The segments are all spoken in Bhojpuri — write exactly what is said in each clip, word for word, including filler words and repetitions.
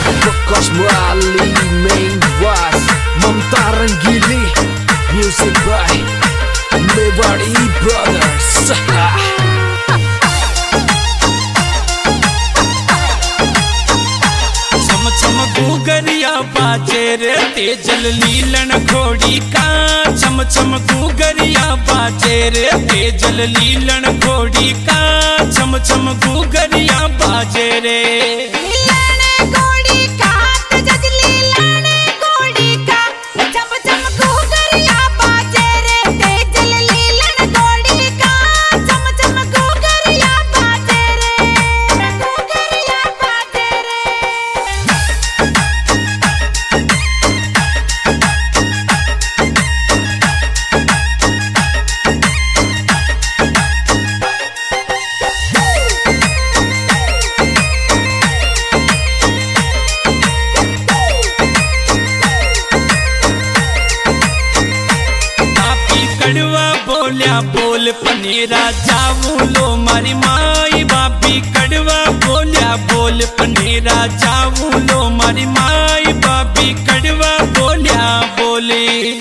Bokas Muali, Main Was, Mamta Rangili, music by Mewari Brothers. चम चम गुगरिया बाजे रे तेजल लीलन घोड़ी का। चम चम गुगरिया बाजे रे तेजल लीलन घोड़ी का। चम चम गुगरिया बाजे रे बोलिया बोल पनेरा जाऊं लो मारी माई बाबी कड़वा। बोलिया बोल पनेरा जाऊं लो मारी माई बाबी कड़वा। बोलिया बोले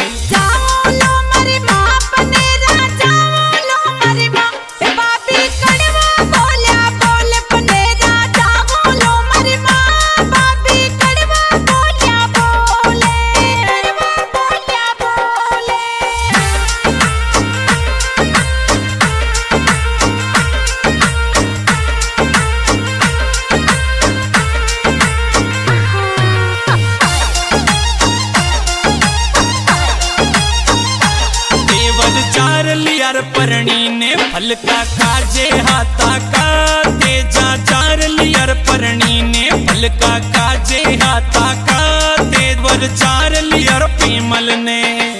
लियर परणी ने फल का काजे हाथा का। तेजा चार लियर परणी ने फल का काजे हाथा का। तेवर चार लियर पीमल ने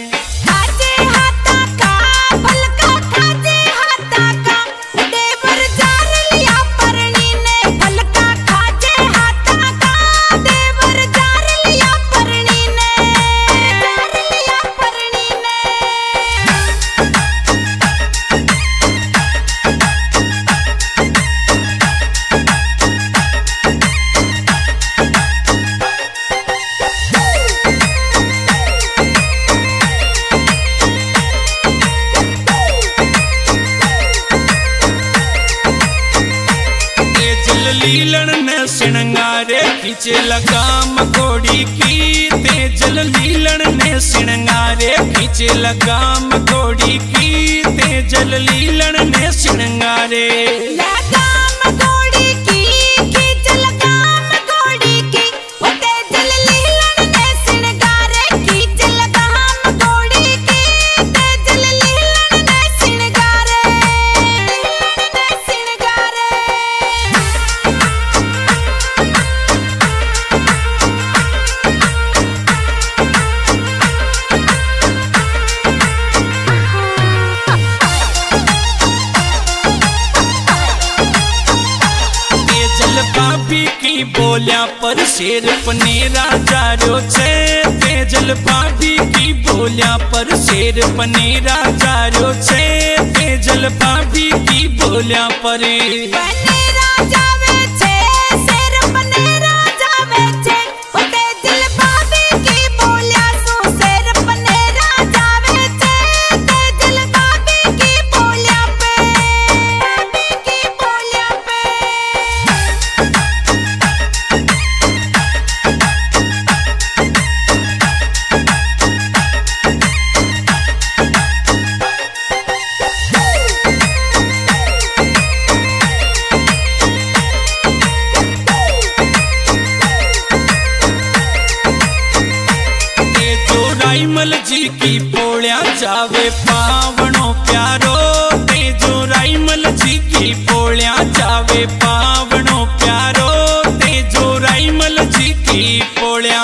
लीलन ने सिणगारे खींचे लगाम घोड़ी की। तेजल लीलन ने सिणगारे खींचे लगाम घोड़ी की। तेजल लीलन ने सिणगारे भाभी की बोलिया पर शेर पनेरा जारो छे। तेजल भाभी की बोलिया पर शेर पनेरा जारो छे। तेजल भाभी की बोलिया पर राइमल जी की पोलिया जावे पावनो प्यारो। तेजो राइमल जी की पोलिया जावे पावनो प्यारो। तेजो राइमल जी की पोलिया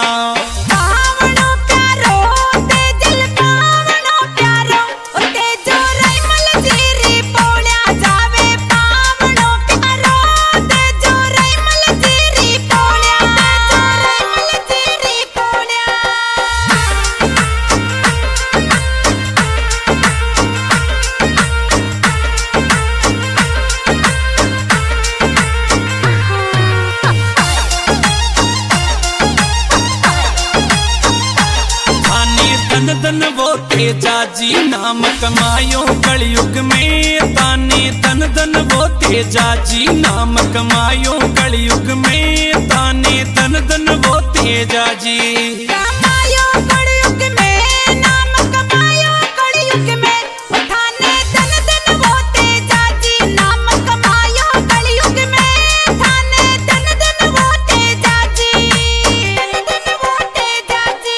तेजा जी नाम कमायो कलयुग में ताने धन धन वो तेजा जी नाम कमायो कलयुग में ताने धन धन वो तेजा जी कमायो कलयुग में नाम कमायो कलयुग में थाने धन धन वो तेजा जी नाम कमायो कलयुग में थाने धन धन वो तेजा जी धन वो तेजा जी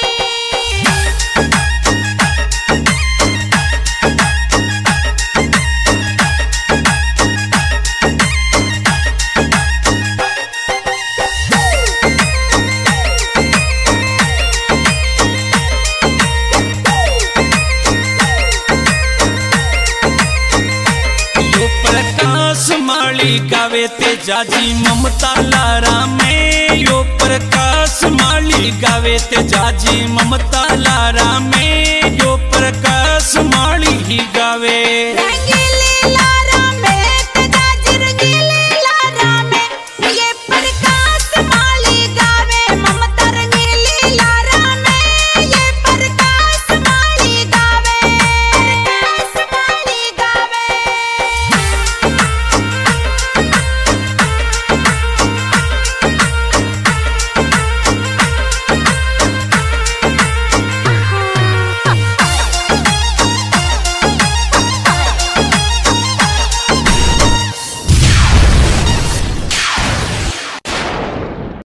माली गावे तेजा जी ममता लारा में यो प्रकाश माली गावे तेजा जी ममता लारा में